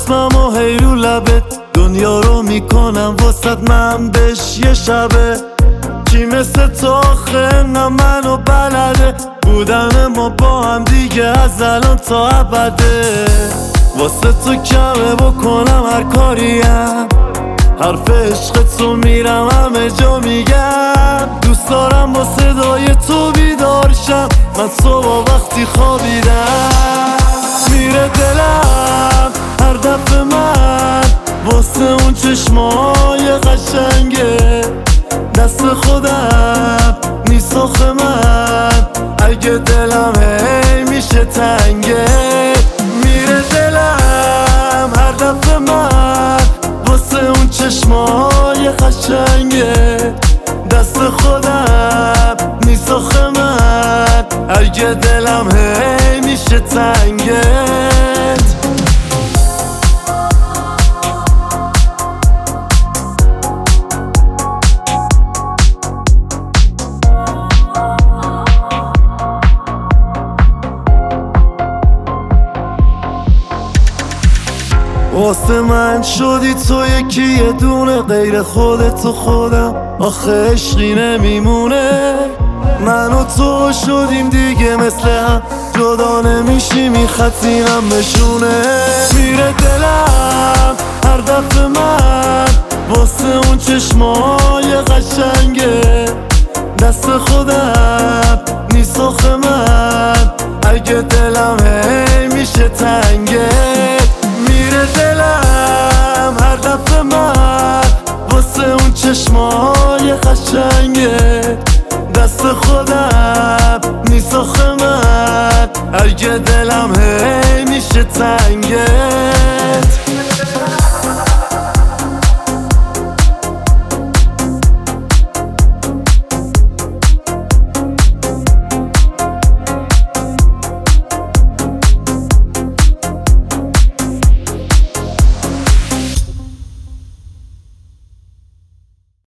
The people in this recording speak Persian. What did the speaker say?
چشمم و هیرو لبت دنیا رو میکنم واسد من بهش یه شبه کی مثل تو آخه منو بلده بودن ما با هم دیگه از الان تا ابده واسه تو کمه بکنم هر کاریم حرف عشق تو میرم همه جا میگم دوست دارم با صدای تو بیدارشم من صبح وقتی خوابیدم میره دلم هر دفعه من واسه اون چشمای قشنگه دست خودم نیست آخه من اگه دلم هی میشه تنگه میره دلم هر دفعه من واسه اون چشمای قشنگه دست خودم نیست آخه من اگه دلم هی میشه تنگت واسه من شدی تو یکی یه دونه غیر خودت و خودم آخه عشقی نمیمونه من و تو شدیم دیگه مثل هم جدا نمیشیم خطینم بشونه میره دلم هر دفعه من واسه اون چشمای قشنگه دست خودم نیست آخه من اگه دلم هی میشه تنگه میره دلم هر دفعه من واسه اون چشمای قشنگه دست خودم نیست آخه من اگه دلم هی میشه تنگه